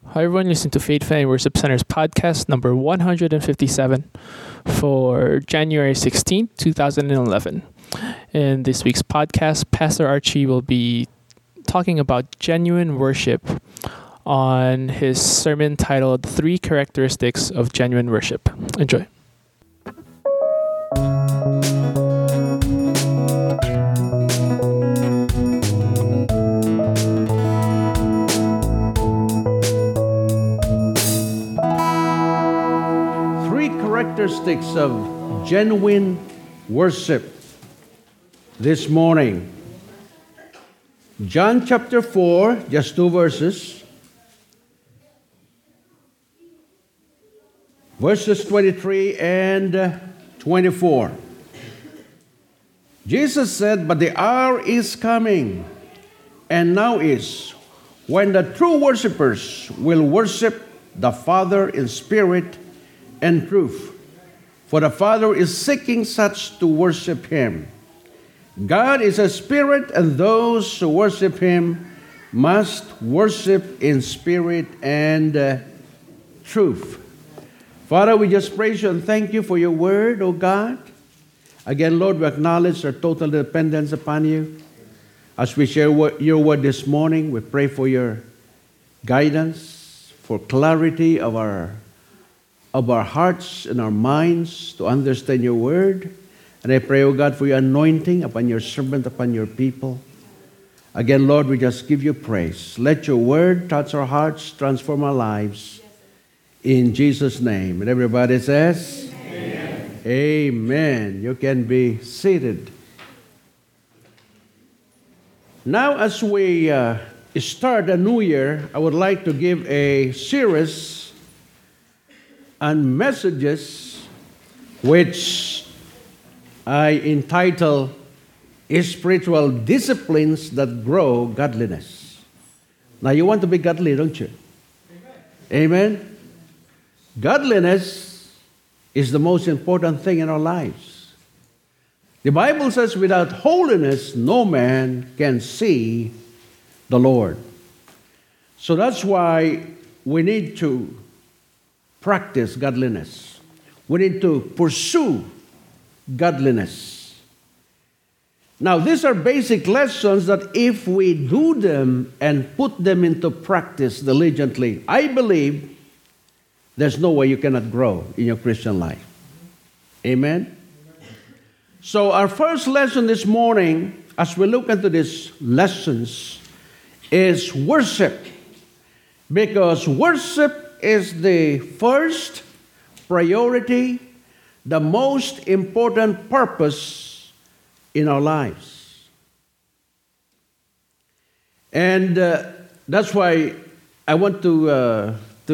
Hi everyone, listen to Faith Family Worship Center's podcast number 157 for January 16th, 2011. In this week's podcast, Pastor Archie will be talking about genuine worship on his sermon titled 3 Characteristics of Genuine Worship. Enjoy. Characteristics of genuine worship this morning. John chapter 4, just 2 verses. Verses 23 and 24. Jesus said, "But the hour is coming, and now is, when the true worshipers will worship the Father in spirit and truth. For the Father is seeking such to worship Him. God is a spirit, and those who worship Him must worship in spirit and truth." Father, we just praise You and thank You for Your word, O God. Again, Lord, we acknowledge our total dependence upon You. As we share Your word this morning, we pray for Your guidance, for clarity of our hearts and our minds to understand Your word. And I pray, O God, for Your anointing upon Your servant, upon Your people. Again, Lord, we just give You praise. Let Your word touch our hearts, transform our lives. In Jesus' name. And everybody says, Amen. Amen. You can be seated. Now, as we start a new year, I would like to give a series and messages which I entitle Spiritual Disciplines That Grow Godliness. Now, you want to be godly, don't you? Amen? Godliness is the most important thing in our lives. The Bible says, without holiness, no man can see the Lord. So that's why we need to practice godliness. We need to pursue godliness. Now, these are basic lessons that if we do them and put them into practice diligently, I believe there's no way you cannot grow in your Christian life. Amen? So our first lesson this morning, as we look into these lessons, is worship. Because worship is the first priority, the most important purpose in our lives. And that's why I want to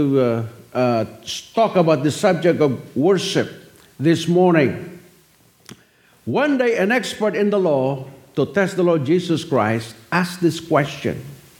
talk about the subject of worship this morning. One day, an expert in the law, to test the Lord Jesus Christ, asked this question: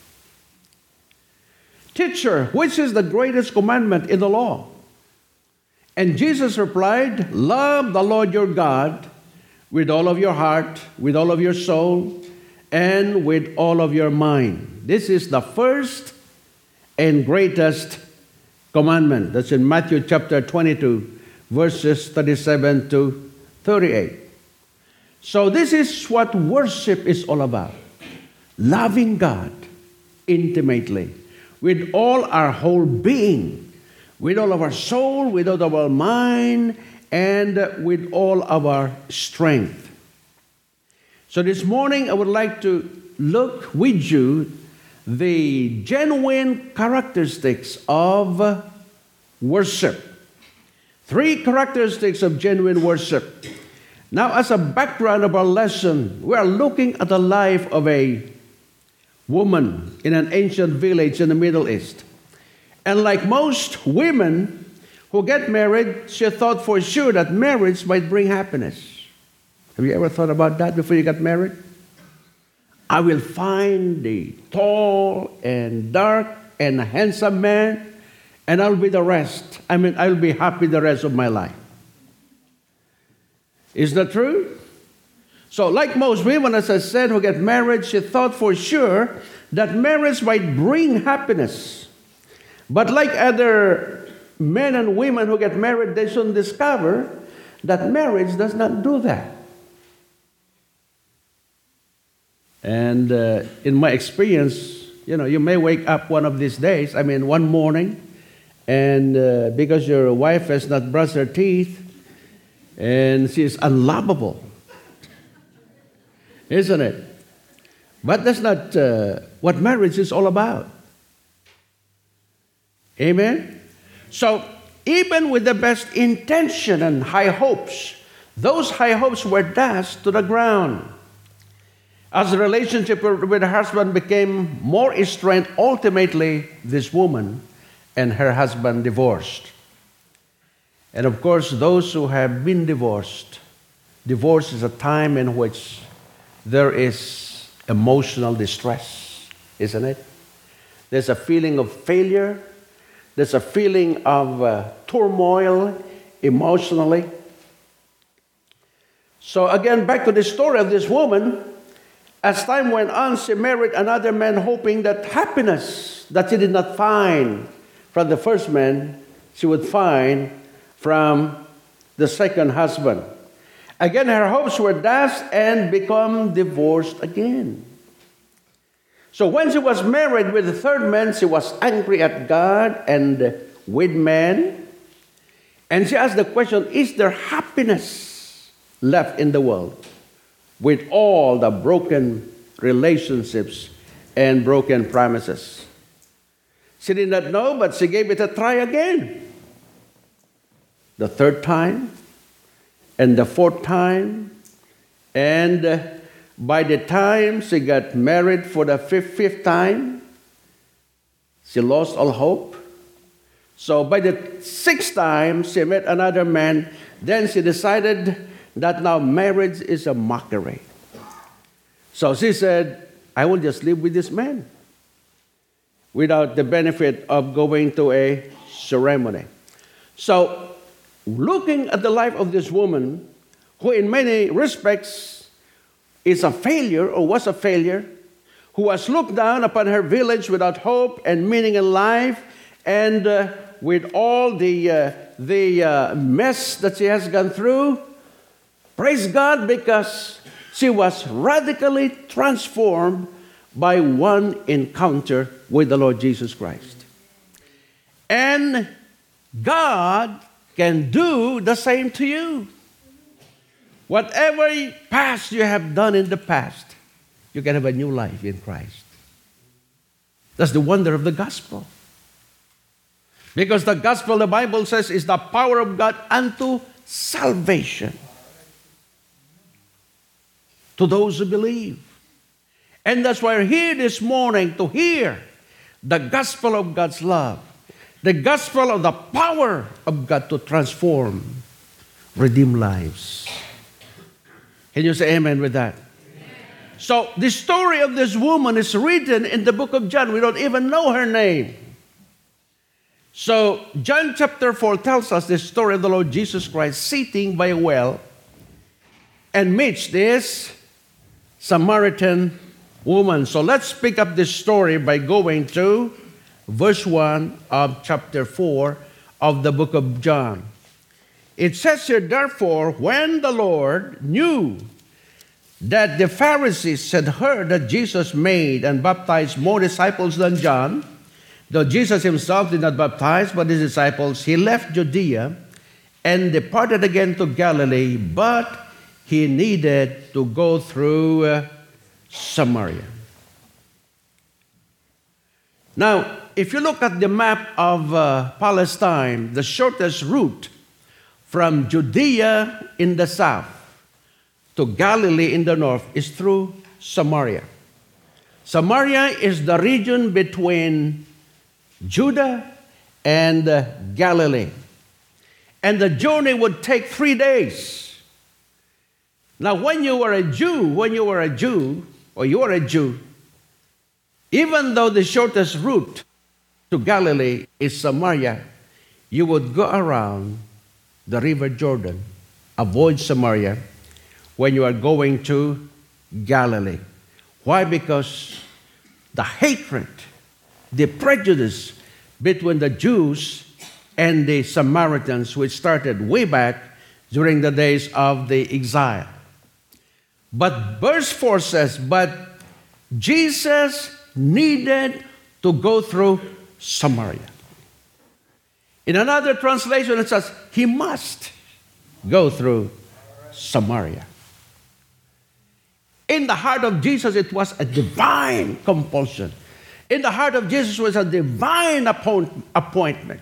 "Teacher, which is the greatest commandment in the law?" And Jesus replied, "Love the Lord your God with all of your heart, with all of your soul, and with all of your mind. This is the first and greatest commandment." That's in Matthew chapter 22, verses 37 to 38. So this is what worship is all about. Loving God intimately, with all our whole being, with all of our soul, with all of our mind, and with all of our strength. So this morning I would like to look with you the genuine characteristics of worship. 3 characteristics of genuine worship. Now, as a background of our lesson, we are looking at the life of a woman in an ancient village in the Middle East. And like most women who get married, she thought for sure that marriage might bring happiness. Have you ever thought about that before you got married? I will find the tall and dark and handsome man, and I'll be the rest. I'll be happy the rest of my life. Is that true? So like most women, as I said, who get married, she thought for sure that marriage might bring happiness. But like other men and women who get married, they soon discover that marriage does not do that. And in my experience, you may wake up one of these days, one morning, and because your wife has not brushed her teeth, and she is unlovable, isn't it? But that's not what marriage is all about. Amen? So, even with the best intention and high hopes, those high hopes were dashed to the ground. As the relationship with her husband became more strained, ultimately, this woman and her husband divorced. And of course, those who have been divorced, divorce is a time in which there is emotional distress, isn't it? There's a feeling of failure. There's a feeling of turmoil emotionally. So again, back to the story of this woman. As time went on, she married another man, hoping that happiness that she did not find from the first man, she would find from the second husband. Again, her hopes were dashed and become divorced again. So when she was married with the third man, she was angry at God and with men. And she asked the question, is there happiness left in the world with all the broken relationships and broken promises? She did not know, but she gave it a try again. The third time, and the fourth time, and by the time she got married for the fifth time, she lost all hope. So by the sixth time, she met another man. Then she decided that now marriage is a mockery. So she said, I will just live with this man without the benefit of going to a ceremony. So looking at the life of this woman, who in many respects is a failure or was a failure, who was looked down upon her village without hope and meaning in life, and with all the mess that she has gone through, praise God, because she was radically transformed by one encounter with the Lord Jesus Christ. And God can do the same to you. Whatever past you have done in the past, you can have a new life in Christ. That's the wonder of the gospel. Because the gospel, the Bible says, is the power of God unto salvation to those who believe. And that's why we're here this morning to hear the gospel of God's love, the gospel of the power of God to transform, redeem lives. Can you say amen with that? Amen. So the story of this woman is written in the book of John. We don't even know her name. So John chapter 4 tells us the story of the Lord Jesus Christ sitting by a well and meets this Samaritan woman. So let's pick up this story by going to verse 1 of chapter 4 of the book of John. It says here, therefore, when the Lord knew that the Pharisees had heard that Jesus made and baptized more disciples than John, though Jesus himself did not baptize, but his disciples, he left Judea and departed again to Galilee, but he needed to go through Samaria. Now, if you look at the map of Palestine, the shortest route from Judea in the south to Galilee in the north is through Samaria. Samaria is the region between Judah and Galilee. And the journey would take 3 days. Now, when you are a Jew, even though the shortest route to Galilee is Samaria, you would go around the river Jordan, avoid Samaria when you are going to Galilee. Why? Because the hatred, the prejudice between the Jews and the Samaritans, which started way back during the days of the exile. But verse 4 says, but Jesus needed to go through Samaria. In another translation, it says, he must go through Samaria. In the heart of Jesus, it was a divine compulsion. In the heart of Jesus was a divine appointment.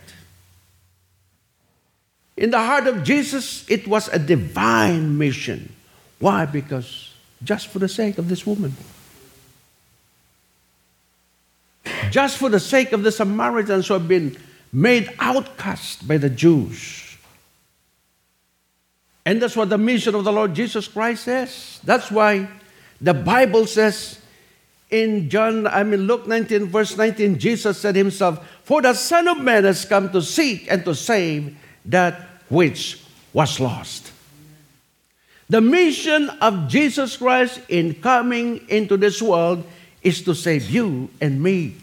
In the heart of Jesus, it was a divine mission. Why? Because just for the sake of this woman. Just for the sake of the Samaritans who have been made outcast by the Jews. And that's what the mission of the Lord Jesus Christ is. That's why the Bible says in Luke 19, verse 19, Jesus said himself, for the Son of Man has come to seek and to save that which was lost. The mission of Jesus Christ in coming into this world is to save you and me.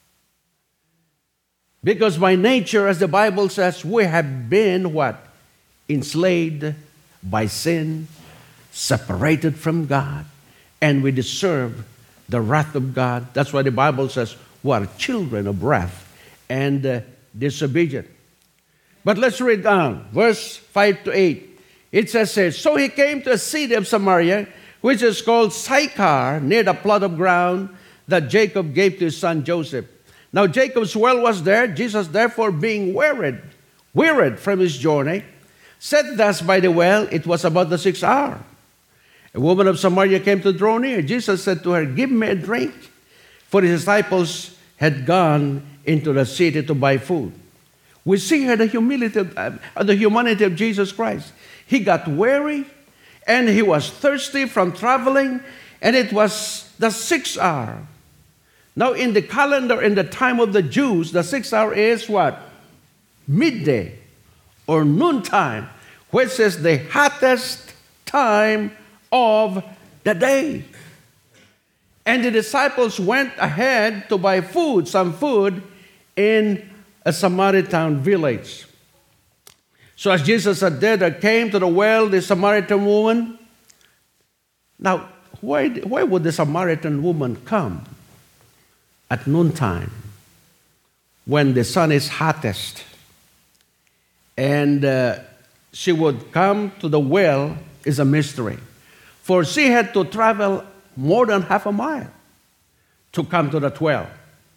Because by nature, as the Bible says, we have been what? Enslaved by sin, separated from God, and we deserve the wrath of God. That's why the Bible says we are children of wrath and disobedient. But let's read on, verse 5 to 8. It says, so he came to a city of Samaria, which is called Sychar, near the plot of ground that Jacob gave to his son Joseph. Now Jacob's well was there. Jesus, therefore, being wearied from his journey, sat thus by the well. It was about the 6th hour. A woman of Samaria came to draw near. Jesus said to her, give me a drink. For his disciples had gone into the city to buy food. We see here the humanity of Jesus Christ. He got weary and he was thirsty from traveling, and it was the 6th hour. Now in the calendar, in the time of the Jews, the 6th hour is what? Midday or noontime, which is the hottest time of the day. And the disciples went ahead to buy food, some food, in a Samaritan village. So as Jesus sat there came to the well the Samaritan woman. Now, why would the Samaritan woman come at noontime when the sun is hottest? And she would come to the well is a mystery. For she had to travel more than half a mile to come to that well.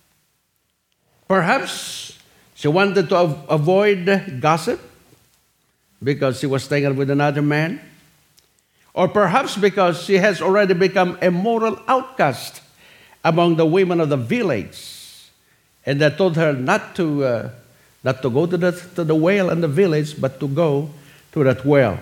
Perhaps she wanted to avoid gossip because she was staying with another man. Or perhaps because she has already become a moral outcast among the women of the village. And they told her not to go to the well in the village, but to go to that well.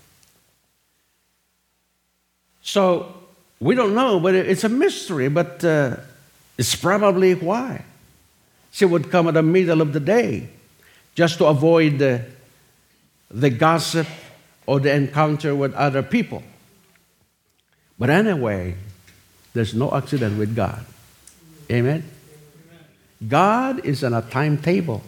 So we don't know, but it's a mystery, but it's probably why. She would come in the middle of the day just to avoid the gossip or the encounter with other people. But anyway, there's no accident with God. Amen? God is on a timetable.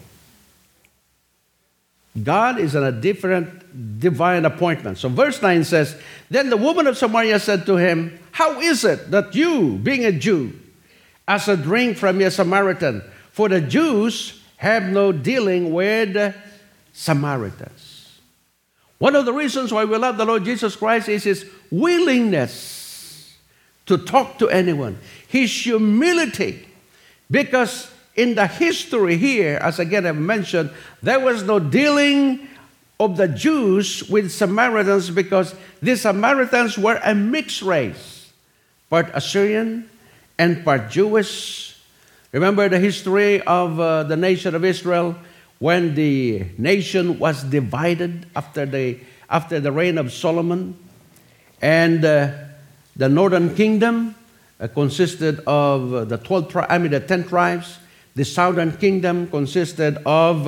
God is on a different divine appointment. So verse 9 says, then the woman of Samaria said to him, how is it that you, being a Jew, ask a drink from a Samaritan? For the Jews have no dealing with Samaritans. One of the reasons why we love the Lord Jesus Christ is his willingness to talk to anyone. His humility. Because in the history here, as again I've mentioned, there was no dealing of the Jews with Samaritans because the Samaritans were a mixed race. Part Assyrian and part Jewish. Remember the history of the nation of Israel when the nation was divided after the reign of Solomon. And the northern kingdom consisted of the 10 tribes. The southern kingdom consisted of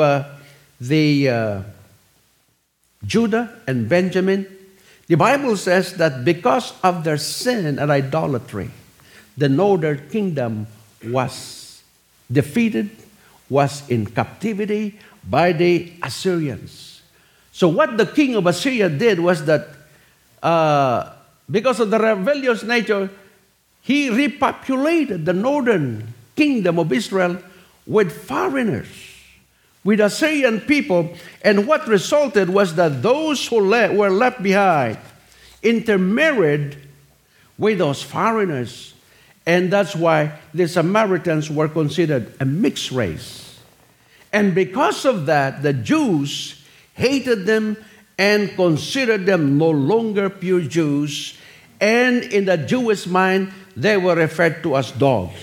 Judah and Benjamin. The Bible says that because of their sin and idolatry, the northern kingdom was defeated, was in captivity by the Assyrians. So what the king of Assyria did was that because of the rebellious nature, he repopulated the northern kingdom of Israel with foreigners, with Assyrian people. And what resulted was that those who were left behind intermarried with those foreigners. And that's why the Samaritans were considered a mixed race. And because of that, the Jews hated them and considered them no longer pure Jews. And in the Jewish mind, they were referred to as dogs.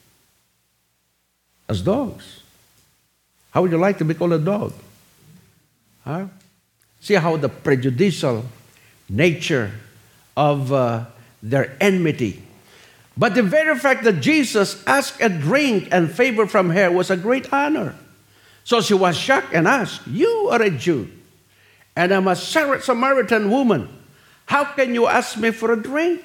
As dogs. How would you like to be called a dog? Huh? See how the prejudicial nature of their enmity. But the very fact that Jesus asked a drink and favor from her was a great honor. So she was shocked and asked, "You are a Jew, and I'm a Samaritan woman. How can you ask me for a drink?"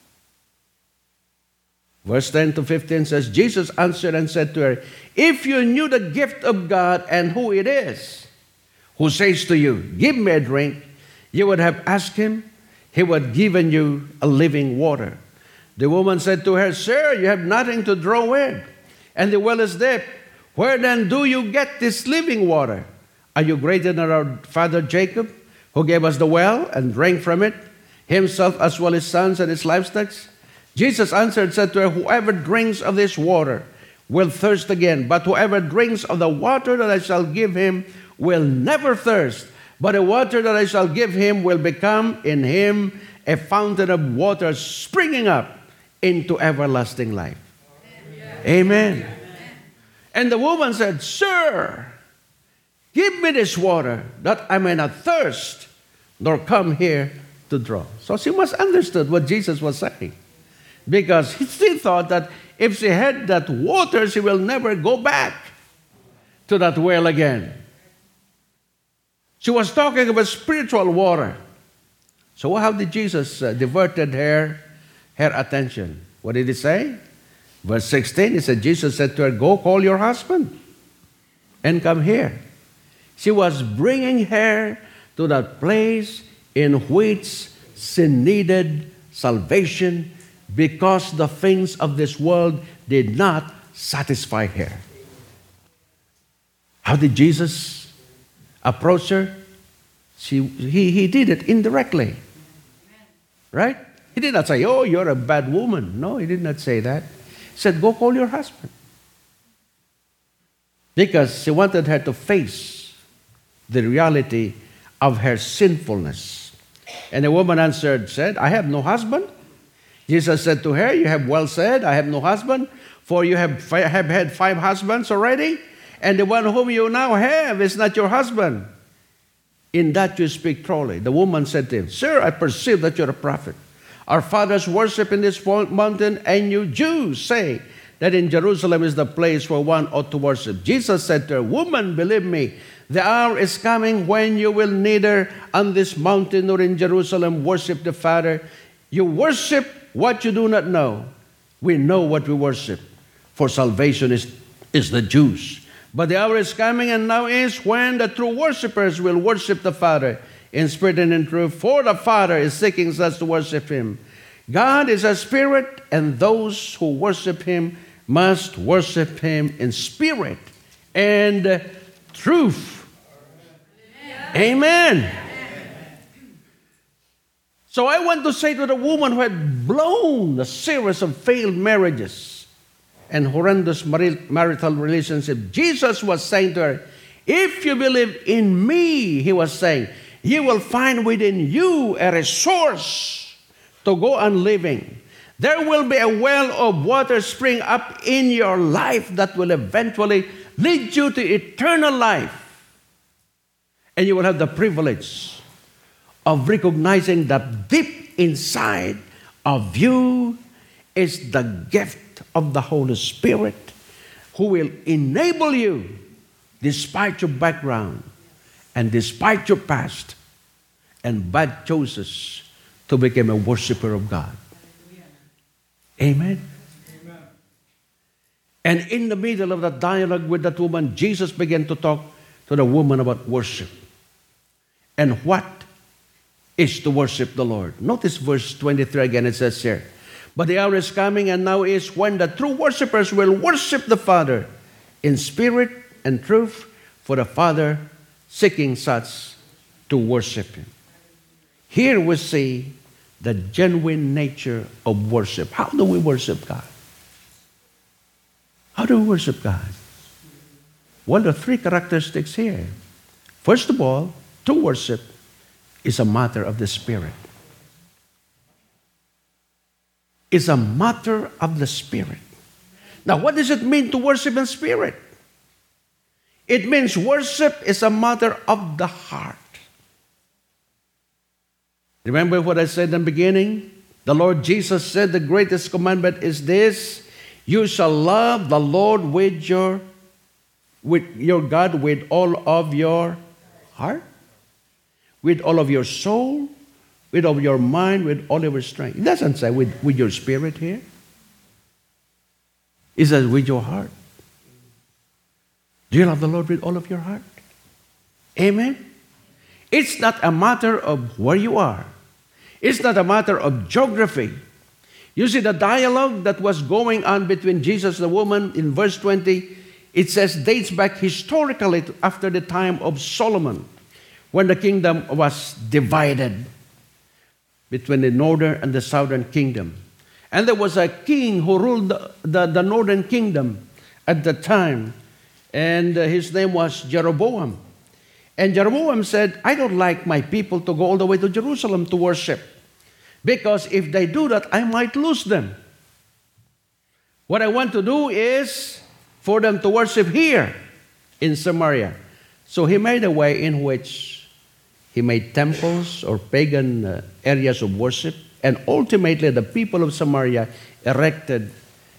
Verse 10 to 15 says, Jesus answered and said to her, "If you knew the gift of God and who it is who says to you, 'Give me a drink,' you would have asked him. He would have given you a living water." The woman said to her, "Sir, you have nothing to draw with, and the well is deep. Where then do you get this living water? Are you greater than our father Jacob, who gave us the well and drank from it, himself as well as his sons and his livestock?" Jesus answered and said to her, "Whoever drinks of this water will thirst again, but whoever drinks of the water that I shall give him will never thirst. But the water that I shall give him will become in him a fountain of water springing up into everlasting life." Amen. Amen. And the woman said, "Sir, give me this water that I may not thirst, nor come here to draw." So she must have understood what Jesus was saying. Because she thought that if she had that water, she will never go back to that well again. She was talking about spiritual water. So how did Jesus diverted her attention? What did he say? Verse 16, he said, Jesus said to her, "Go call your husband and come here." She was bringing her to that place in which she needed salvation because the things of this world did not satisfy her. How did Jesus approach her? He did it indirectly. Right? He did not say, "Oh, you're a bad woman." No, he did not say that. He said, "Go call your husband." Because she wanted her to face the reality of her sinfulness. And the woman answered, said, "I have no husband." Jesus said to her, "You have well said, I have no husband, for you have had 5 husbands already, and the one whom you now have is not your husband. In that you speak truly." The woman said to him, "Sir, I perceive that you're a prophet. Our fathers worship in this mountain, and you Jews say that in Jerusalem is the place where one ought to worship." Jesus said to her, "Woman, believe me, the hour is coming when you will neither on this mountain nor in Jerusalem worship the Father. You worship what you do not know. We know what we worship, for salvation is the Jews. But the hour is coming, and now is, when the true worshipers will worship the Father in spirit and in truth, for the Father is seeking such to worship him. God is a spirit, and those who worship him must worship him in spirit and truth." Amen. So I want to say to the woman who had blown a series of failed marriages and horrendous marital relationships, Jesus was saying to her, "If you believe in me," he was saying, "you will find within you a resource to go on living. There will be a well of water spring up in your life that will eventually lead you to eternal life. And you will have the privilege of recognizing that deep inside of you is the gift of the Holy Spirit, who will enable you, despite your background and despite your past and bad choices, to become a worshiper of God." Amen. And in the middle of that dialogue with that woman, Jesus began to talk to the woman about worship. And what is to worship the Lord? Notice verse 23 again, it says here, but the hour is coming and now is when the true worshipers will worship the Father in spirit and truth, for the Father seeking such to worship Him. Here we see the genuine nature of worship. How do we worship God? How do we worship God? Well, there are three characteristics here. First of all, to worship is a matter of the Spirit. It's a matter of the Spirit. Now, what does it mean to worship in spirit? It means worship is a matter of the heart. Remember what I said in the beginning? The Lord Jesus said the greatest commandment is this: you shall love the Lord with your God with all of your heart, with all of your soul, with all of your mind, with all of your strength. It doesn't say with your spirit here. It says with your heart. Do you love the Lord with all of your heart? Amen? It's not a matter of where you are. It's not a matter of geography. You see the dialogue that was going on between Jesus and the woman in verse 20, it says dates back historically to after the time of Solomon, when the kingdom was divided between the northern and the southern kingdom. And there was a king who ruled the northern kingdom at the time, and his name was Jeroboam. And Jeroboam said, I don't like my people to go all the way to Jerusalem to worship, because if they do that, I might lose them. What I want to do is for them to worship here in Samaria. So he made a way in which he made temples or pagan areas of worship, and ultimately the people of Samaria erected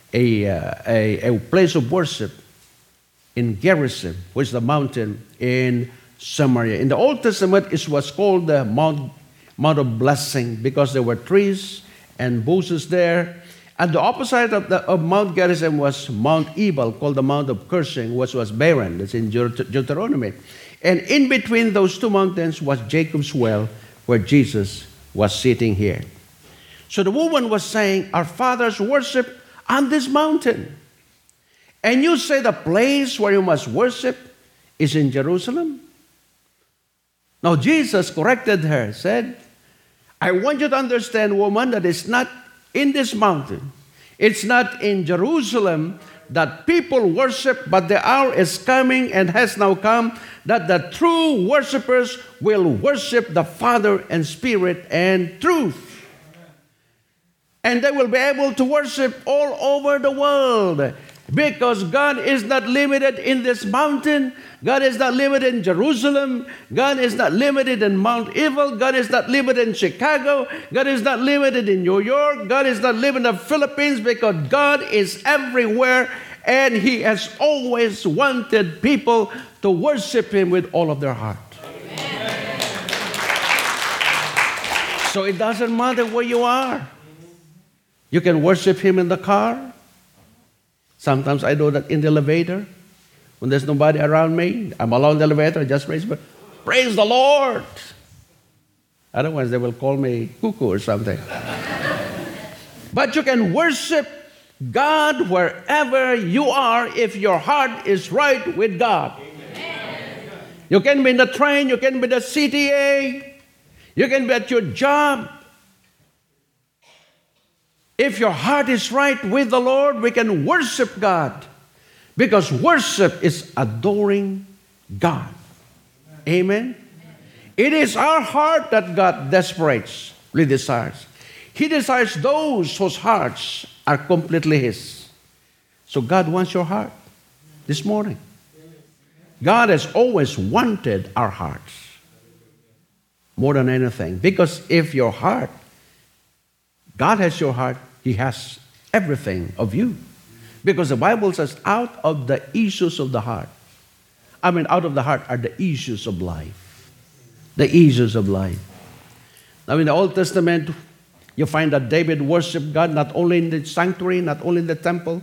a place of worship in Gerizim, which is the mountain in Samaria. In the Old Testament, it was called the Mount of Blessing, because there were trees and bushes there. And the opposite of Mount Gerizim was Mount Ebal, called the Mount of Cursing, which was barren. That's in Deuteronomy. And in between those two mountains was Jacob's well, where Jesus was sitting here. So the woman was saying, our fathers worship on this mountain. And you say the place where you must worship is in Jerusalem? Now Jesus corrected her, said, I want you to understand, woman, that it's not in this mountain. It's not in Jerusalem that people worship, but the hour is coming and has now come that the true worshipers will worship the Father in spirit and truth. And they will be able to worship all over the world, because God is not limited in this mountain. God is not limited in Jerusalem. God is not limited in Mount Ebal. God is not limited in Chicago. God is not limited in New York. God is not limited in the Philippines, because God is everywhere, and He has always wanted people to worship Him with all of their heart. Amen. So it doesn't matter where you are. You can worship Him in the car. Sometimes I do that in the elevator. When there's nobody around me, I'm alone in the elevator, I just praise the Lord. Otherwise, they will call me cuckoo or something. But you can worship God wherever you are if your heart is right with God. Amen. You can be in the train, you can be in the CTA, you can be at your job. If your heart is right with the Lord, we can worship God, because worship is adoring God. Amen? It is our heart that God desperately desires. He desires those whose hearts are completely His. So God wants your heart this morning. God has always wanted our hearts more than anything, because if your heart, God has your heart, He has everything of you. Because the Bible says, out of the issues of the heart, out of the heart are the issues of life. The issues of life. Now in the Old Testament, you find that David worshiped God not only in the sanctuary, not only in the temple,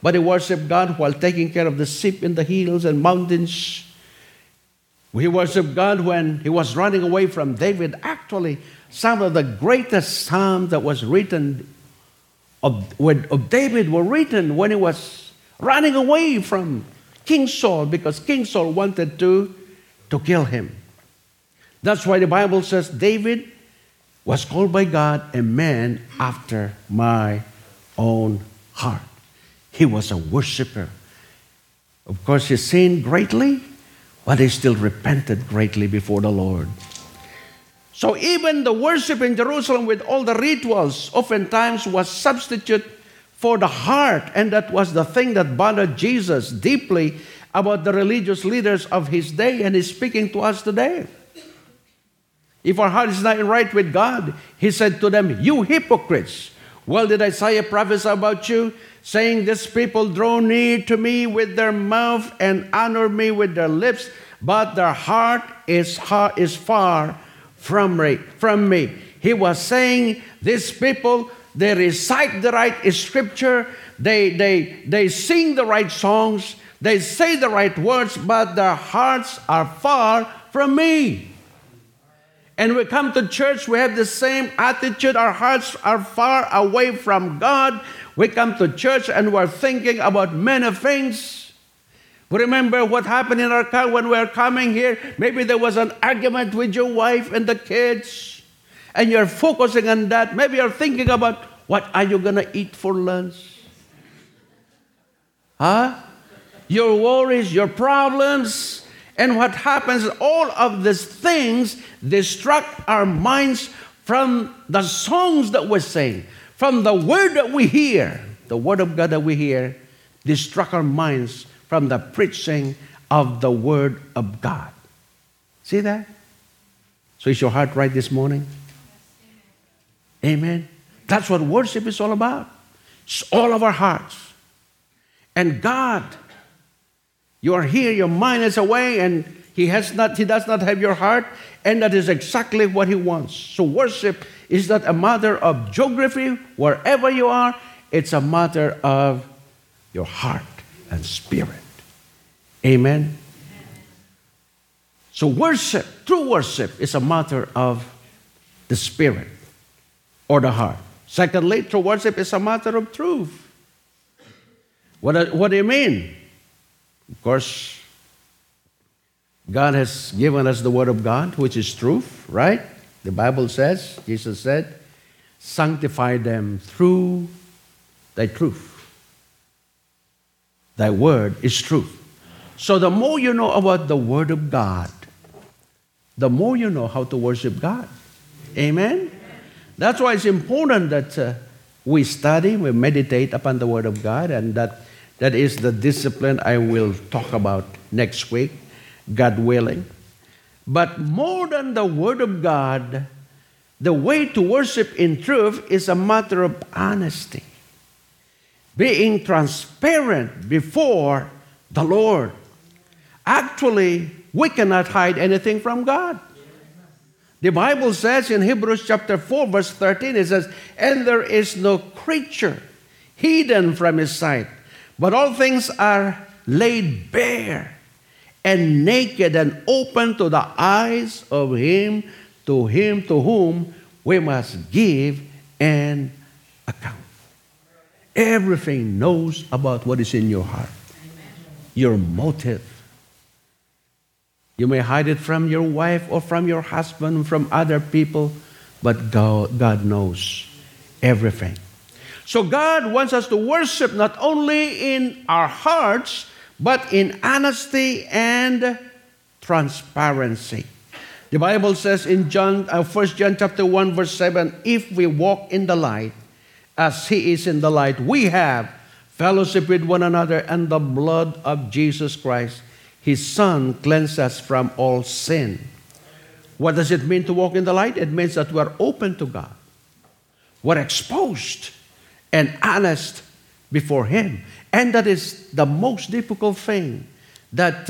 but he worshiped God while taking care of the sheep in the hills and mountains. He worshiped God when he was running away from David. Actually, some of the greatest psalms that was written of David were written when he was running away from King Saul, because King Saul wanted to kill him. That's why the Bible says David was called by God a man after my own heart. He was a worshiper. Of course, he sinned greatly, but he still repented greatly before the Lord. So even the worship in Jerusalem with all the rituals oftentimes was substitute for the heart. And that was the thing that bothered Jesus deeply about the religious leaders of his day. And he's speaking to us today. If our heart is not right with God, he said to them, "You hypocrites, well did Isaiah prophesy about you, saying, this people draw near to me with their mouth and honor me with their lips, but their heart is far from me." He was saying, these people, they recite the right scripture, they sing the right songs, they say the right words, but their hearts are far from me. And we come to church, we have the same attitude. Our hearts are far away from God. We come to church and we're thinking about many things. We remember what happened in our car when we were coming here. Maybe there was an argument with your wife and the kids, and you're focusing on that. Maybe you're thinking about, what are you going to eat for lunch? Your worries, your problems. And what happens, all of these things distract our minds from the songs that we sing, from the word that we hear. The word of God that we hear distract our minds from the preaching of the word of God. See that? So is your heart right this morning? Amen. That's what worship is all about. It's all of our hearts. And God, you are here, your mind is away, and He does not have your heart, and that is exactly what He wants. So worship is not a matter of geography, wherever you are, it's a matter of your heart and spirit. Amen? So worship, true worship, is a matter of the spirit or the heart. Secondly, true worship is a matter of truth. What do you mean? Of course, God has given us the Word of God, which is truth, right? The Bible says, Jesus said, sanctify them through thy truth. Thy Word is truth. So the more you know about the Word of God, the more you know how to worship God. Amen? That's why it's important that we study, we meditate upon the Word of God, and that is the discipline I will talk about next week, God willing. But more than the Word of God, the way to worship in truth is a matter of honesty. Being transparent before the Lord. Actually, we cannot hide anything from God. The Bible says in Hebrews chapter 4, verse 13, it says, and there is no creature hidden from His sight, but all things are laid bare and naked and open to the eyes of Him to whom we must give an account. Everything knows about what is in your heart, your motive. You may hide it from your wife or from your husband, from other people, but God knows everything. So God wants us to worship not only in our hearts, but in honesty and transparency. The Bible says in 1 John chapter 1, verse 7, if we walk in the light, as He is in the light, we have fellowship with one another, and the blood of Jesus Christ, His Son, cleanses us from all sin. What does it mean to walk in the light? It means that we're open to God. We're exposed and honest before Him. And that is the most difficult thing that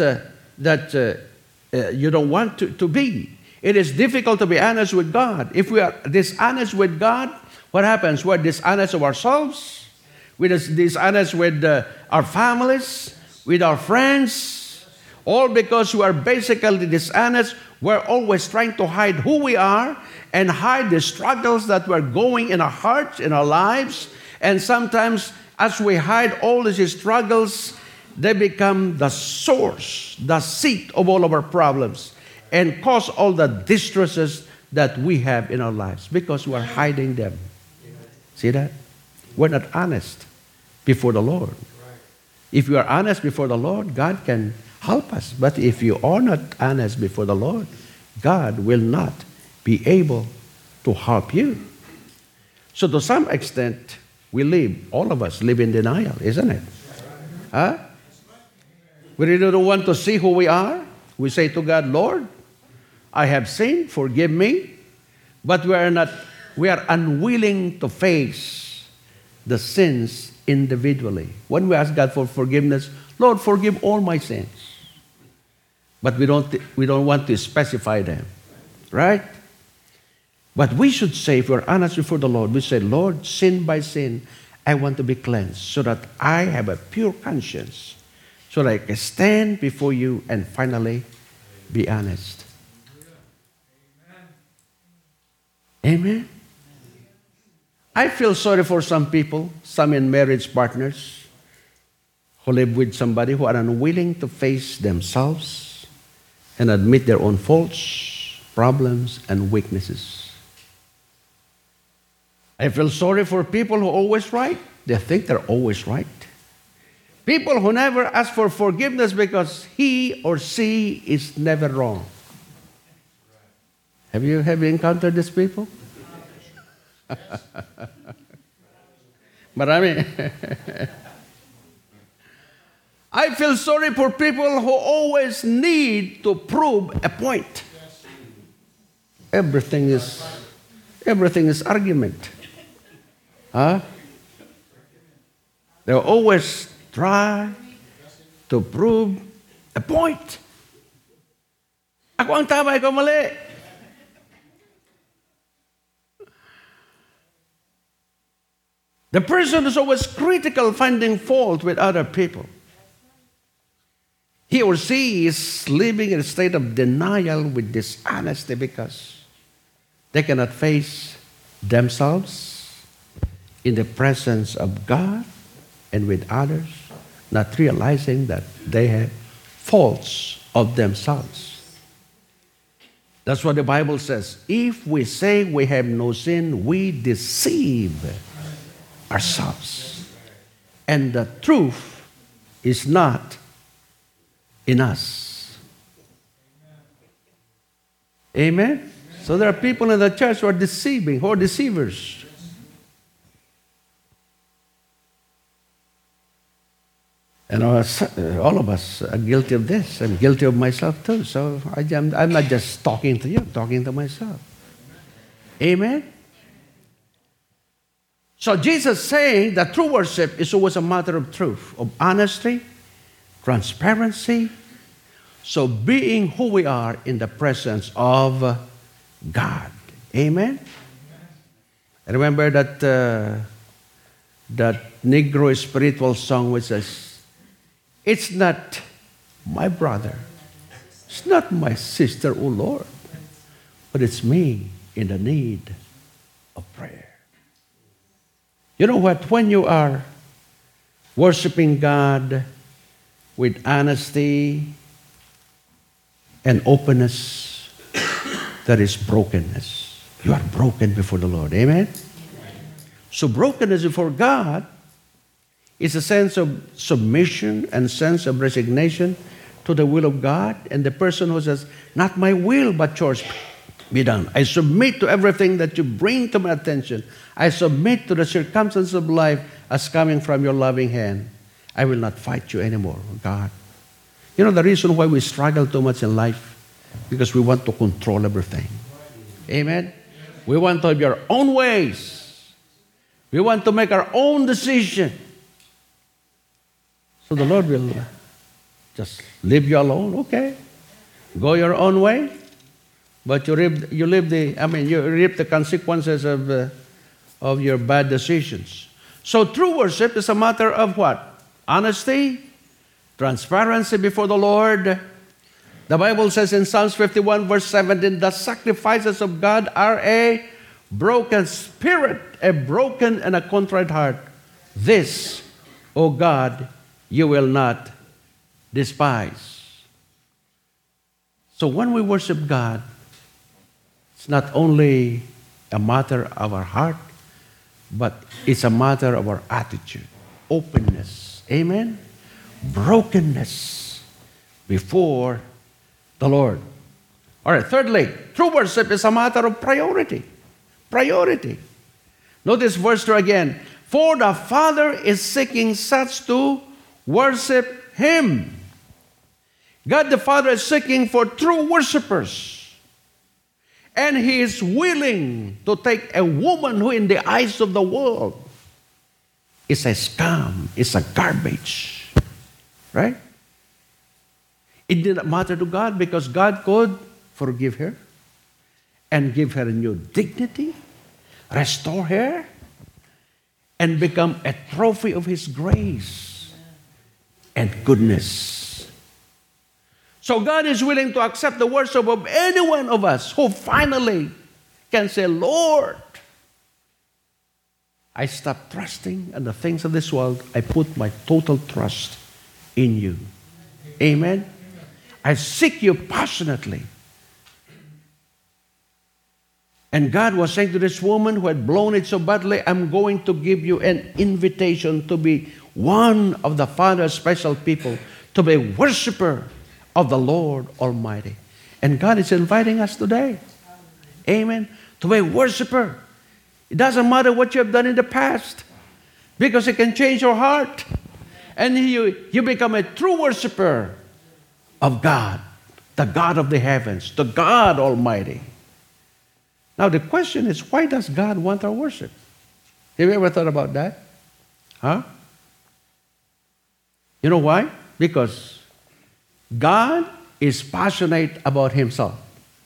you don't want to be. It is difficult to be honest with God. If we are dishonest with God, what happens? We're dishonest of ourselves. We're dishonest with our families, with our friends, all because we are basically dishonest. We're always trying to hide who we are and hide the struggles that we're going in our hearts, in our lives. And sometimes as we hide all these struggles, they become the source, the seat of all of our problems and cause all the distresses that we have in our lives because we are hiding them. See that? We're not honest before the Lord. If you are honest before the Lord, God can help us. But if you are not honest before the Lord, God will not be able to help you. So to some extent, all of us live in denial, isn't it? Huh? We really don't want to see who we are. We say to God, Lord, I have sinned, forgive me. But we are unwilling to face the sins individually. When we ask God for forgiveness, Lord, forgive all my sins. But we don't want to specify them, right? But we should say, if we're honest before the Lord, we say, Lord, sin by sin, I want to be cleansed so that I have a pure conscience, so that I can stand before you and finally be honest. Amen. I feel sorry for some people, some in marriage partners who live with somebody who are unwilling to face themselves and admit their own faults, problems, and weaknesses. I feel sorry for people who are always right. They think they're always right. People who never ask for forgiveness because he or she is never wrong. Have you encountered these people? But I mean, I feel sorry for people who always need to prove a point. Everything is argument. Huh? They always try to prove a point. Ako ang tama, ikaw mali. The person is always critical, finding fault with other people. He or she is living in a state of denial with dishonesty because they cannot face themselves in the presence of God and with others, not realizing that they have faults of themselves. That's what the Bible says. If we say we have no sin, we deceive ourselves. And the truth is not in us. Amen? So there are people in the church who are deceiving, who are deceivers. And all of us are guilty of this. I'm guilty of myself too. So I'm not just talking to you, I'm talking to myself. Amen? So Jesus is saying that true worship is always a matter of truth, of honesty, transparency. So being who we are in the presence of God. Amen? I remember that Negro spiritual song which says, it's not my brother, it's not my sister, O Lord, but it's me in the need of prayer. You know what? When you are worshiping God with honesty and openness, there is brokenness. You are broken before the Lord. Amen? So brokenness before God is a sense of submission and sense of resignation to the will of God. And the person who says, not my will, but yours be done. I submit to everything that you bring to my attention. I submit to the circumstances of life as coming from your loving hand. I will not fight you anymore, God. You know the reason why we struggle too much in life? Because we want to control everything. Amen? We want to have our own ways. We want to make our own decision. So the Lord will just leave you alone. Okay. Go your own way. But you reap the consequences of your bad decisions. So true worship is a matter of what? Honesty, transparency before the Lord. The Bible says in Psalms 51 verse 17, the sacrifices of God are a broken spirit, a broken and a contrite heart. This, O God, you will not despise. So when we worship God, it's not only a matter of our heart, but it's a matter of our attitude, openness, amen? Brokenness before the Lord. All right, thirdly, true worship is a matter of priority. Priority. Notice verse 2 again. For the Father is seeking such to worship Him. God the Father is seeking for true worshipers. And He is willing to take a woman who in the eyes of the world is a scum, is a garbage. Right? It didn't matter to God because God could forgive her and give her a new dignity, restore her, and become a trophy of His grace and goodness. So God is willing to accept the worship of any one of us who finally can say, Lord, I stopped trusting in the things of this world. I put my total trust in you. Amen. I seek you passionately. And God was saying to this woman who had blown it so badly, I'm going to give you an invitation to be one of the Father's special people, to be a worshiper of the Lord Almighty. And God is inviting us today. Amen. To be a worshiper. It doesn't matter what you have done in the past, because it can change your heart. And you become a true worshiper of God, the God of the heavens, the God Almighty. Now the question is, why does God want our worship? Have you ever thought about that? Huh? You know why? Because God is passionate about Himself.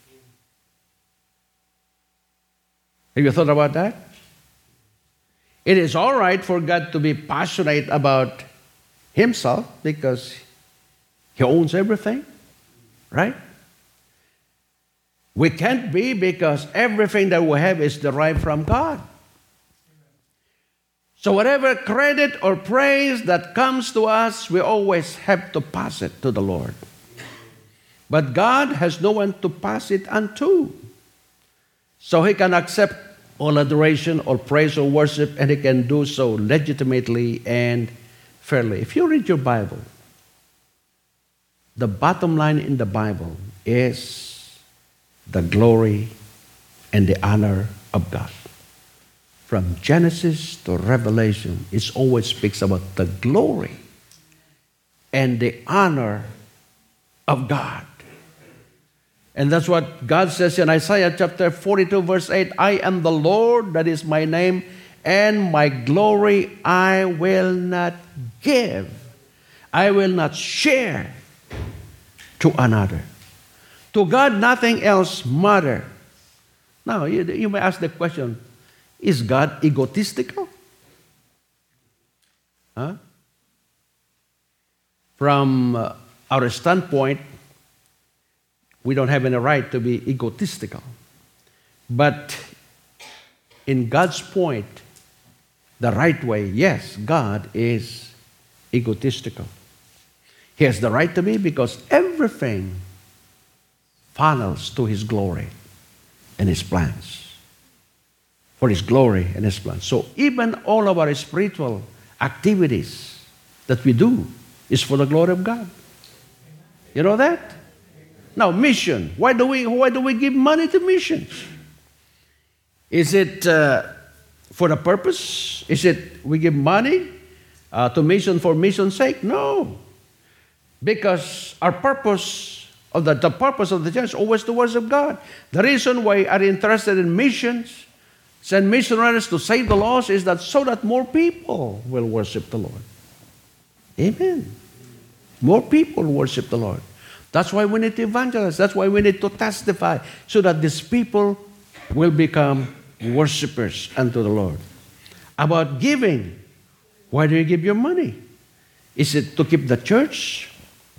Have you thought about that? It is all right for God to be passionate about Himself because He owns everything, right? We can't be, because everything that we have is derived from God. So whatever credit or praise that comes to us, we always have to pass it to the Lord. But God has no one to pass it unto. So He can accept all adoration, all praise, or worship, and He can do so legitimately and fairly. If you read your Bible, the bottom line in the Bible is the glory and the honor of God. From Genesis to Revelation, it always speaks about the glory and the honor of God. And that's what God says in Isaiah chapter 42, verse 8, I am the Lord, that is my name, and my glory I will not give. I will not share to another. To God, nothing else matters. Now, you may ask the question, is God egotistical? Huh? From our standpoint, we don't have any right to be egotistical. But in God's point, the right way, yes, God is egotistical. He has the right to be because everything funnels to His glory and His plans. For His glory and His plans. So even all of our spiritual activities that we do is for the glory of God. You know that? Now, mission. Why do we give money to missions? Is it for the purpose? Is it we give money to mission for mission's sake? No. Because our purpose, the purpose of the church is always to worship God. The reason why we are interested in missions, send missionaries to save the lost, is that so that more people will worship the Lord. Amen. More people worship the Lord. That's why we need to evangelize. That's why we need to testify, so that these people will become worshipers unto the Lord. About giving, Why do you give your money? Is it to keep the church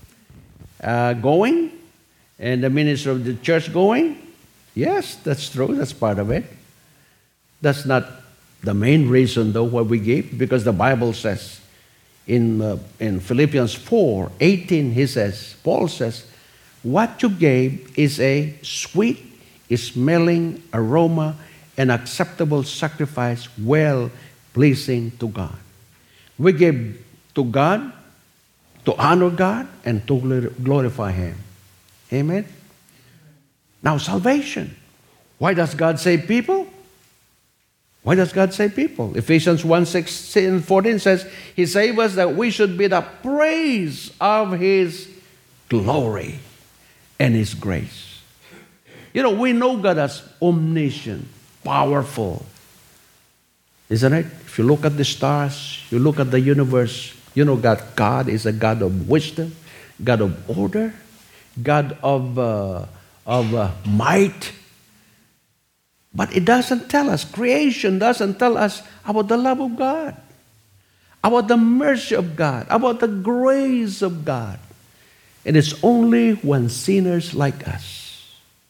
going and the ministry of the church going? Yes, that's true. That's part of it. That's not the main reason, though, why we give, because the Bible says in Philippians 4:18, Paul says, what you gave is a sweet, smelling aroma, an acceptable sacrifice, well pleasing to God. We give to God, to honor God, and to glorify Him. Amen? Now, salvation. Why does God save people? Why does God save people? Ephesians 1:16-14 says, He saved us that we should be the praise of His glory and His grace. You know, we know God as omniscient, powerful. Isn't it? If you look at the stars, you look at the universe, you know God is a God of wisdom, God of order, God of might. But it doesn't tell us, creation doesn't tell us about the love of God, about the mercy of God, about the grace of God. And it's only when sinners like us,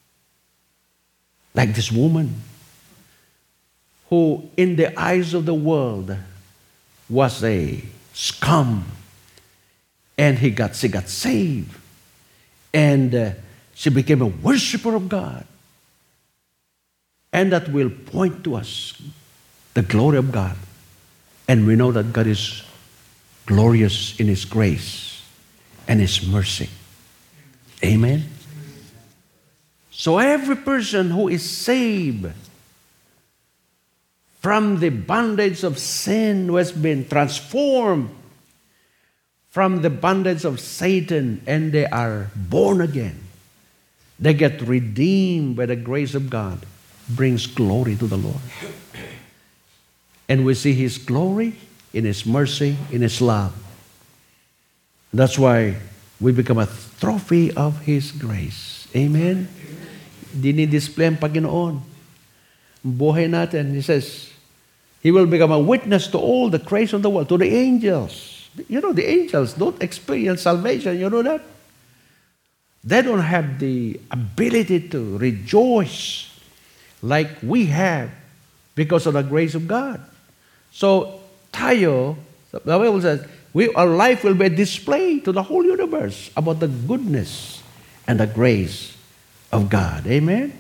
like this woman, who in the eyes of the world was a scum, and she got saved, and she became a worshiper of God. And that will point to us the glory of God. And we know that God is glorious in His grace and His mercy. Amen? So every person who is saved from the bondage of sin, who has been transformed from the bondage of Satan, and they are born again, they get redeemed by the grace of God, brings glory to the Lord. And we see His glory in His mercy, in His love. That's why we become a trophy of His grace. Amen? Dinidisplay ang Panginoon. Buhay natin, He says, He will become a witness to all the creation of the world, to the angels. You know, the angels don't experience salvation. You know that? They don't have the ability to rejoice like we have because of the grace of God. So, tayo, the Bible says, our life will be a display to the whole universe about the goodness and the grace of God. Amen?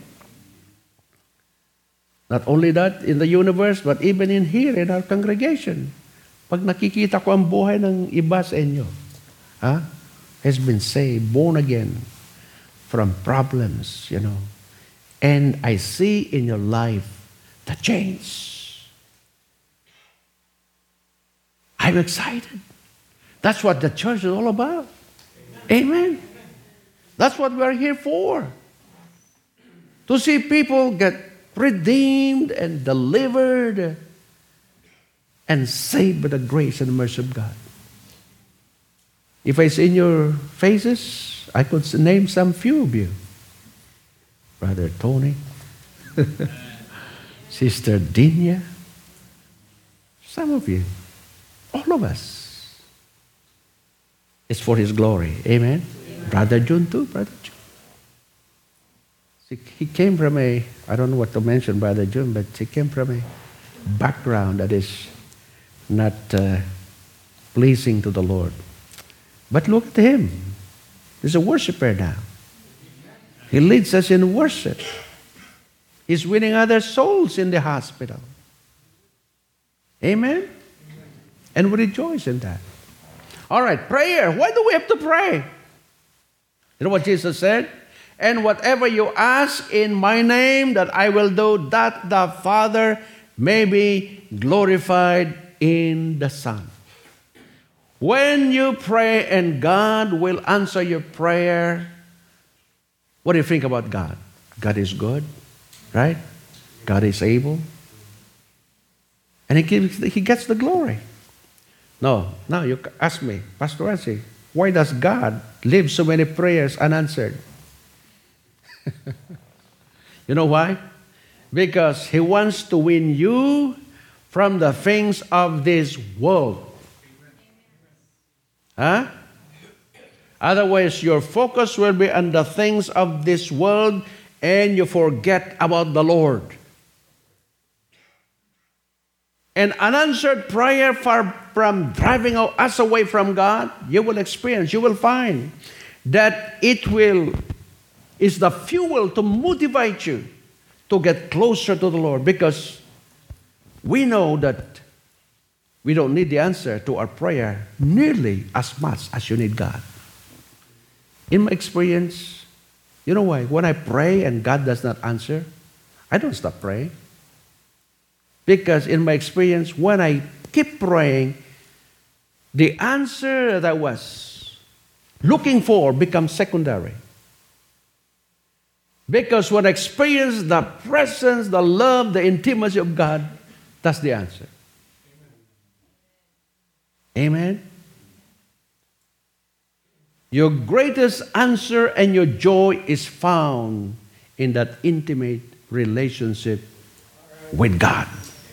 Not only that in the universe, but even in here, in our congregation. Pag nakikita ko ang buhay ng iba sa inyo, has been saved, born again from problems, you know. And I see in your life the change. I'm excited. That's what the church is all about. Amen. That's what we're here for. To see people get redeemed and delivered and saved by the grace and mercy of God. If I see in your faces, I could name some few of you. Brother Tony, Sister Dinya, some of you, all of us. It's for His glory. Amen? Brother June too, Brother June. He came from I don't know what to mention, Brother June, but he came from a background that is not pleasing to the Lord. But look at him. He's a worshiper now. He leads us in worship. He's winning other souls in the hospital. Amen? And we rejoice in that. All right, prayer. Why do we have to pray? You know what Jesus said? And whatever you ask in my name that I will do, that the Father may be glorified in the Son. When you pray and God will answer your prayer, what do you think about God? God is good, right? God is able. And He gets the glory. No, now you ask me, Pastor Rancy, why does God leave so many prayers unanswered? You know why? Because He wants to win you from the things of this world. Huh? Otherwise, your focus will be on the things of this world and you forget about the Lord. An unanswered prayer far from driving us away from God, you will experience, you will find that is the fuel to motivate you to get closer to the Lord, because we know that we don't need the answer to our prayer nearly as much as you need God. In my experience, you know why? When I pray and God does not answer, I don't stop praying. Because in my experience, when I keep praying, the answer that I was looking for becomes secondary. Because when I experience the presence, the love, the intimacy of God, that's the answer. Amen? Your greatest answer and your joy is found in that intimate relationship with God.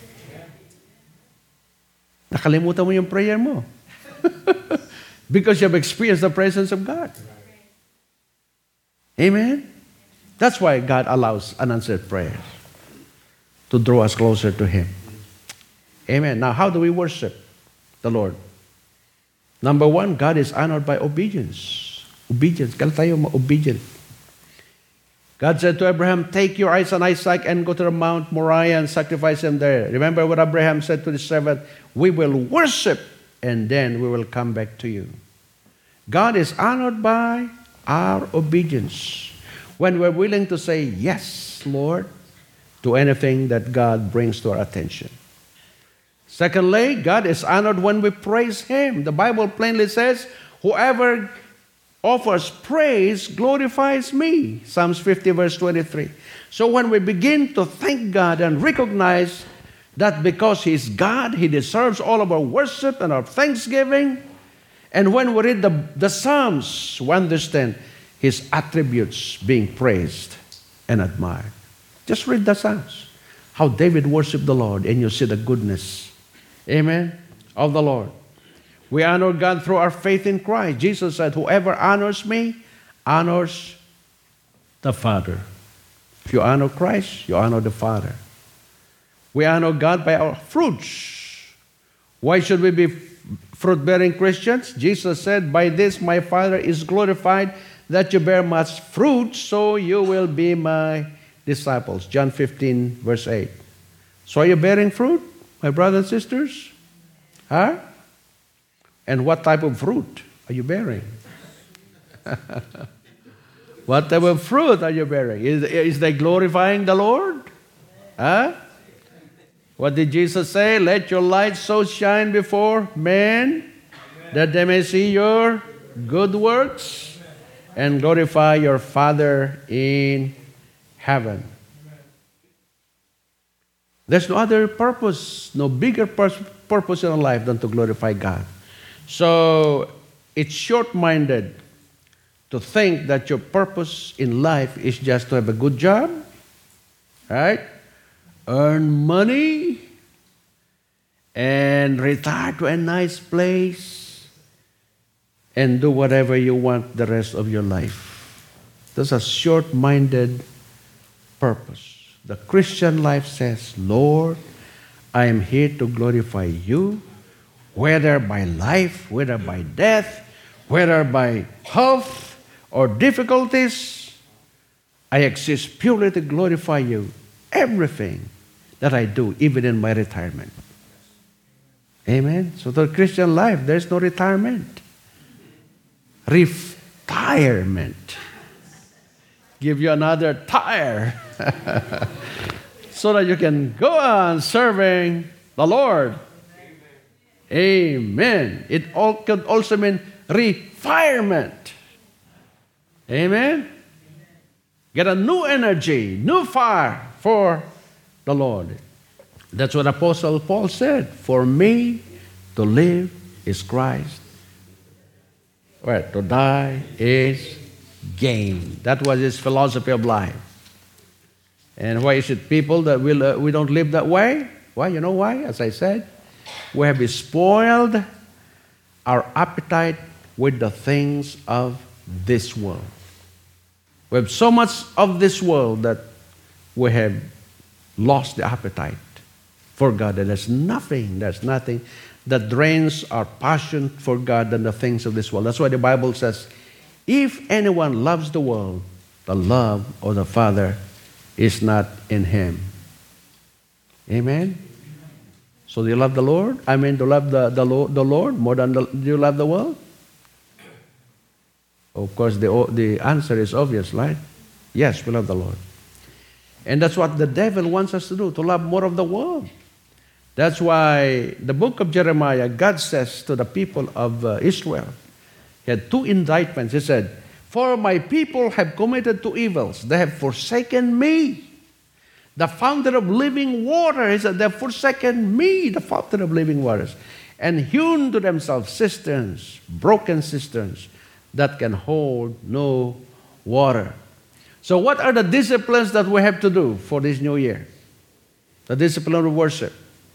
Nakalimutan mo yung prayer mo. Because you have experienced the presence of God. Amen? That's why God allows unanswered prayers, to draw us closer to Him. Amen. Now, how do we worship the Lord? Number one, God is honored by obedience. Obedience. Kailan tayo ma-obedient? God said to Abraham, take your eyes on Isaac and go to the Mount Moriah and sacrifice him there. Remember what Abraham said to the servant? We will worship and then we will come back to you. God is honored by our obedience. When we're willing to say, yes, Lord, to anything that God brings to our attention. Secondly, God is honored when we praise Him. The Bible plainly says, whoever offers praise glorifies me. Psalms 50 verse 23. So when we begin to thank God and recognize that because He's God, He deserves all of our worship and our thanksgiving. And when we read the Psalms, we understand His attributes being praised and admired. Just read the Psalms. How David worshiped the Lord, and you see the goodness, amen, of the Lord. We honor God through our faith in Christ. Jesus said, whoever honors me, honors the Father. If you honor Christ, you honor the Father. We honor God by our fruits. Why should we be fruit-bearing Christians? Jesus said, by this my Father is glorified, that you bear much fruit, so you will be my disciples. John 15, verse 8. So are you bearing fruit, my brothers and sisters? Huh? And what type of fruit are you bearing? What type of fruit are you bearing? Is they glorifying the Lord? Huh? What did Jesus say? Let your light so shine before men that they may see your good works and glorify your Father in heaven. There's no other purpose, no bigger purpose in life than to glorify God. So it's short-minded to think that your purpose in life is just to have a good job, right? Earn money and retire to a nice place and do whatever you want the rest of your life. That's a short-minded purpose. The Christian life says, Lord, I am here to glorify you, whether by life, whether by death, whether by health or difficulties. I exist purely to glorify you. Everything that I do, even in my retirement. Amen? So the Christian life, there's no retirement. Retirement. Give you another tire so that you can go on serving the Lord. Amen. It all could also mean refirement. Amen. Get a new energy, new fire for the Lord. That's what Apostle Paul said. For me to live is Christ. Well, to die is gain. That was his philosophy of life. And why is it people that we don't live that way? Well, you know why? As I said, we have spoiled our appetite with the things of this world. We have so much of this world that we have lost the appetite for God. And there's nothing that drains our passion for God than the things of this world. That's why the Bible says, if anyone loves the world, the love of the Father is not in him. Amen? So do you love the Lord? Do you love the Lord more than do you love the world? Of course, the answer is obvious, right? Yes, we love the Lord. And that's what the devil wants us to do, to love more of the world. That's why the book of Jeremiah, God says to the people of Israel, he had two indictments. He said, for my people have committed two evils. They have forsaken me, the fountain of living water. He said, they have forsaken me, the fountain of living waters, and hewn to themselves cisterns, broken cisterns, that can hold no water. So what are the disciplines that we have to do for this new year? The discipline of worship.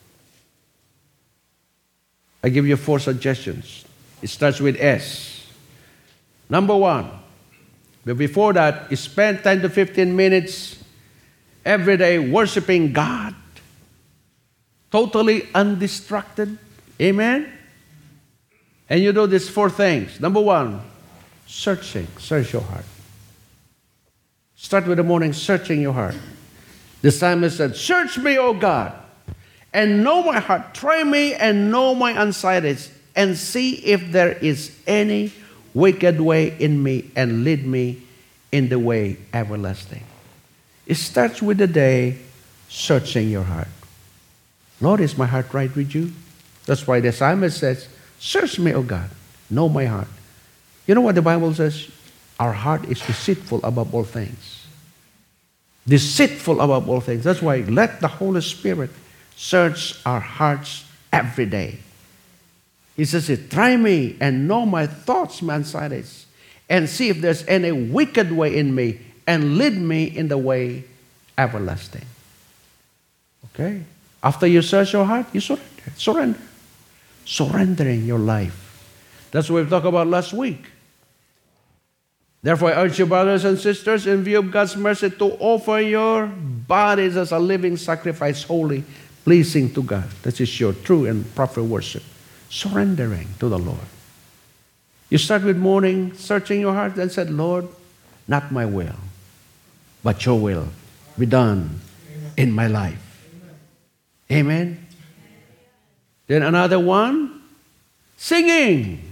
I give you 4 suggestions. It starts with S. Number 1, but before that, spend 10 to 15 minutes every day worshiping God. Totally undistracted. Amen? And you do these 4 things. Number 1, search your heart. Start with the morning searching your heart. The psalmist said, search me, O God, and know my heart. Try me and know my anxieties, and see if there is any wicked way in me, and lead me in the way everlasting. It starts with the day searching your heart. Lord, is my heart right with you? That's why the psalmist says, search me, O God, know my heart. You know what the Bible says? Our heart is deceitful above all things. Deceitful above all things. That's why let the Holy Spirit search our hearts every day. He says, try me and know my thoughts, my anxieties, and see if there's any wicked way in me, and lead me in the way everlasting. Okay? After you search your heart, you surrender. Surrendering your life. That's what we talked about last week. Therefore, I urge you, brothers and sisters, in view of God's mercy, to offer your bodies as a living sacrifice, holy, pleasing to God. That is your true and proper worship. Surrendering to the Lord. You start with morning, searching your heart, and said, Lord, not my will, but your will be done in my life. Amen. Then another one, singing.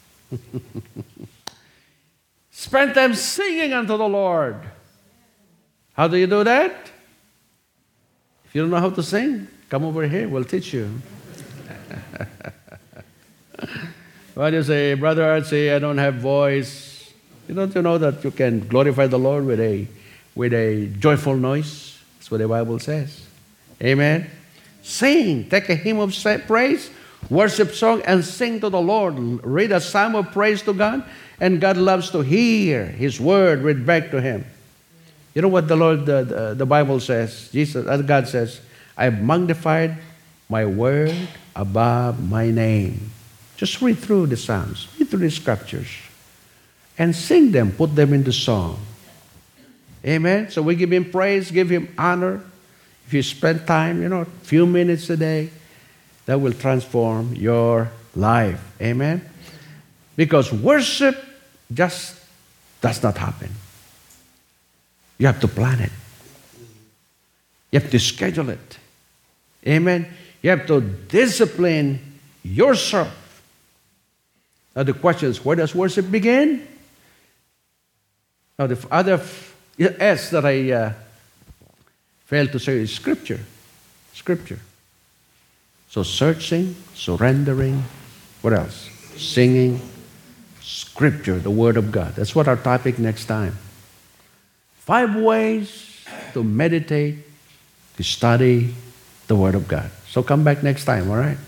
Spend time singing unto the Lord. How do you do that? If you don't know how to sing, come over here, we'll teach you. What do you say, Brother Archie, I don't have voice. Don't you know that you can glorify the Lord with a joyful noise? That's what the Bible says. Amen. Sing, take a hymn of praise, worship song, and sing to the Lord. Read a psalm of praise to God, and God loves to hear His word read back to Him. You know what the Bible says? God says, I have magnified my word above my name. Just read through the Psalms, read through the Scriptures, and sing them, put them into song. Amen? So we give Him praise, give Him honor. If you spend time, a few minutes a day, that will transform your life. Amen? Because worship just does not happen. You have to plan it. You have to schedule it. Amen? You have to discipline yourself. Now the question is, where does worship begin? Now the other S that I failed to say is Scripture. Scripture. So searching, surrendering, what else? Singing, Scripture, the Word of God. That's what our topic next time. 5 ways to meditate, to study the Word of God. So come back next time, all right?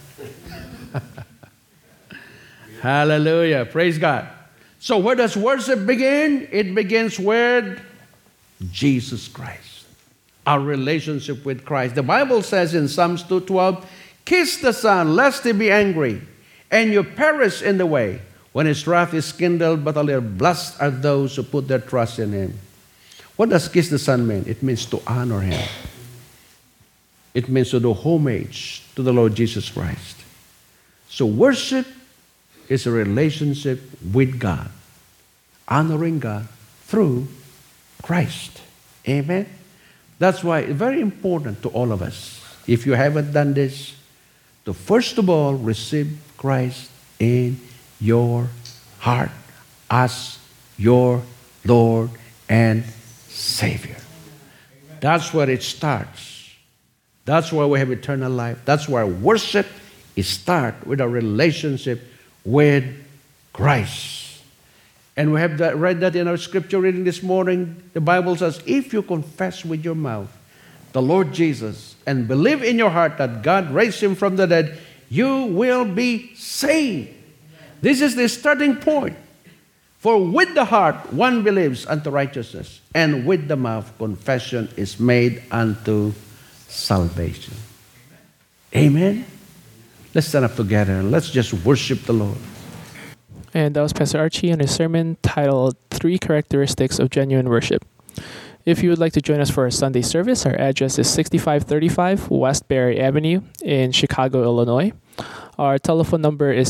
Hallelujah. Praise God. So where does worship begin? It begins with Jesus Christ. Our relationship with Christ. The Bible says in Psalms 2:12, kiss the Son, lest He be angry, and you perish in the way. when his wrath is kindled, but a little. Blessed are those who put their trust in him. What does kiss the Son mean? It means to honor him. It means to do homage to the Lord Jesus Christ. So worship is a relationship with God, honoring God through Christ. Amen? That's why it's very important to all of us, if you haven't done this, to first of all receive Christ in your heart as your Lord and Savior. That's where it starts. That's why we have eternal life. That's why worship is start with a relationship with Christ. And we have read that in our scripture reading this morning. The Bible says, if you confess with your mouth the Lord Jesus and believe in your heart that God raised him from the dead, you will be saved. This is the starting point. For with the heart one believes unto righteousness, and with the mouth confession is made unto salvation. Amen. Let's stand up together and let's just worship the Lord. And that was Pastor Archie and his sermon titled 3 Characteristics of Genuine Worship. If you would like to join us for our Sunday service, our address is 6535 West Berry Avenue in Chicago, Illinois. Our telephone number is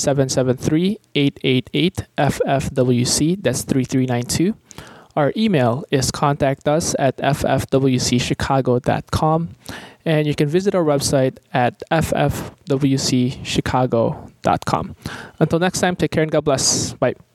773-888-FFWC. That's 3392. Our email is contactus@ffwcchicago.com. And you can visit our website at ffwcchicago.com. Until next time, take care and God bless. Bye.